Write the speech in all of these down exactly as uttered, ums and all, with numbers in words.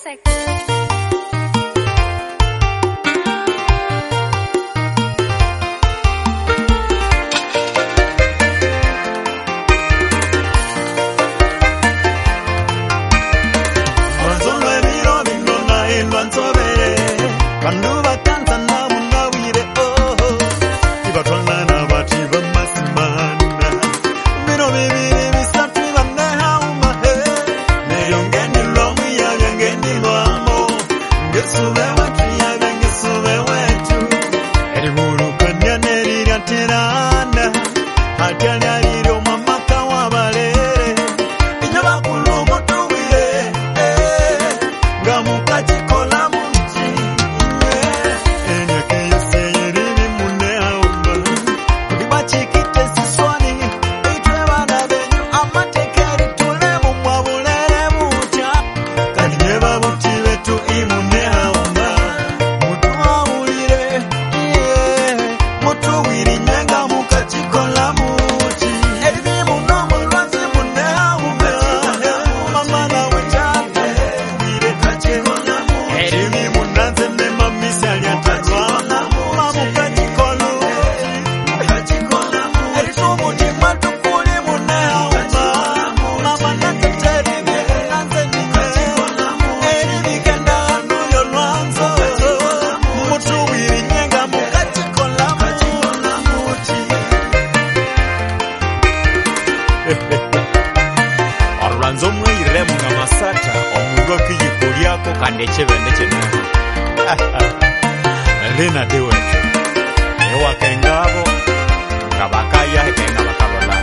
Music. Orlanzo mwire munga masata omugo kiyikulyako kande chebende chena Lena dewe ewa kengabo kabakaya kenga bakarola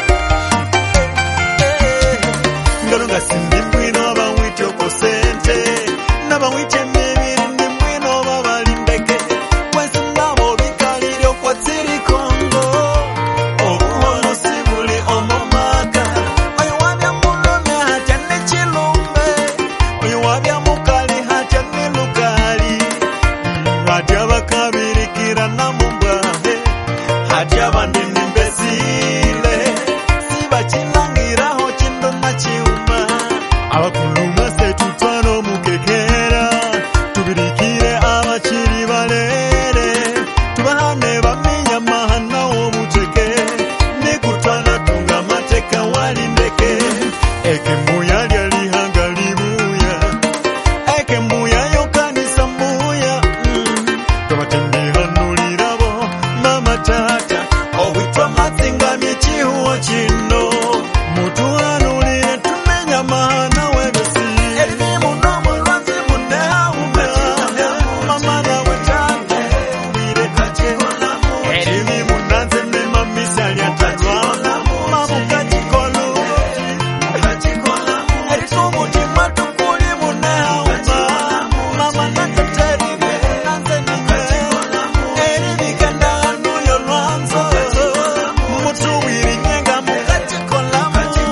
Ngalunga sindi mwino bawityo ko sente nabawitye mibiri ndi mwino babalindeke kwese ndabo bikaliryo kwa tsiri Kongo obuhono sibuli omomaka oyo wabya mulome hatya nechilumbe oyo wabya mukali hatya nilukali hatya bakabirikira namumbwahe hatya bandi nimbesile sibachilangiraho chindo na chiuma abakuluma setutwano mukekera tubirikire abachiri balere tubahane baminya mahana w'obuceke nikutwana tunga mateka walindeke ekembuya lyalihanga libuya ekembuya yokanisa mbuya tobatendihanulirabo mama tata owitwa matsingamye chihuwa chino mutuhanulire tumenya mahana webesi elimi muno mulwanzi munehaume mama nawe tate wire kache elimi munanze mema misali atatwana mamukachikolo elisumuti matukuli munehaume mama natateri munanze nime elibikenda anuyo lwanzo mutuwiri nyenga mukachikola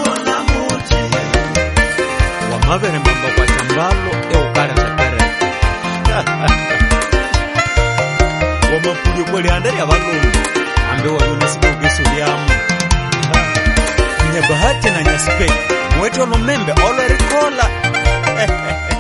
wamabere mambo kwa chambalo eukara chakare wamapulyo kweli andari abalungu ambe wayunasibugisu lyamu nyabahati na nyasipe mweto lomembe olorikola